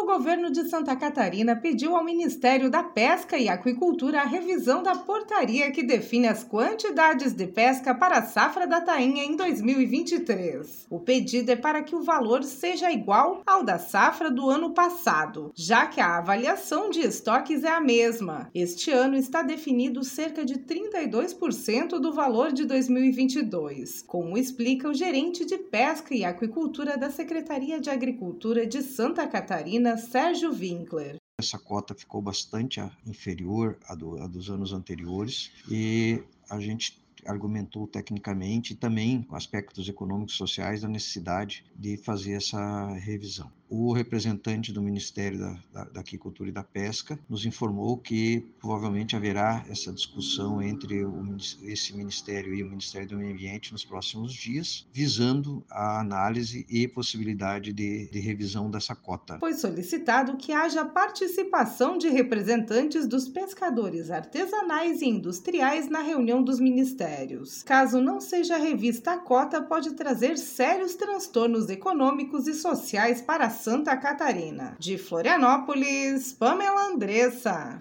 O governo de Santa Catarina pediu ao Ministério da Pesca e Aquicultura a revisão da portaria que define as quantidades de pesca para a safra da tainha em 2023. O pedido é para que o valor seja igual ao da safra do ano passado, já que a avaliação de estoques é a mesma. Este ano está definido cerca de 32% do valor de 2022, como explica o gerente de Pesca e Aquicultura da Secretaria de Agricultura de Santa Catarina, Sérgio Winkler. Essa cota ficou bastante inferior à dos anos anteriores e a gente argumentou tecnicamente e também com aspectos econômicos e sociais da necessidade de fazer essa revisão. O representante do Ministério da Aquicultura e da Pesca nos informou que provavelmente haverá essa discussão entre esse Ministério e o Ministério do Meio Ambiente nos próximos dias, visando a análise e possibilidade de revisão dessa cota. Foi solicitado que haja participação de representantes dos pescadores artesanais e industriais na reunião dos ministérios. Caso não seja revista a cota, pode trazer sérios transtornos econômicos e sociais para Santa Catarina. De Florianópolis, Pamela Andressa.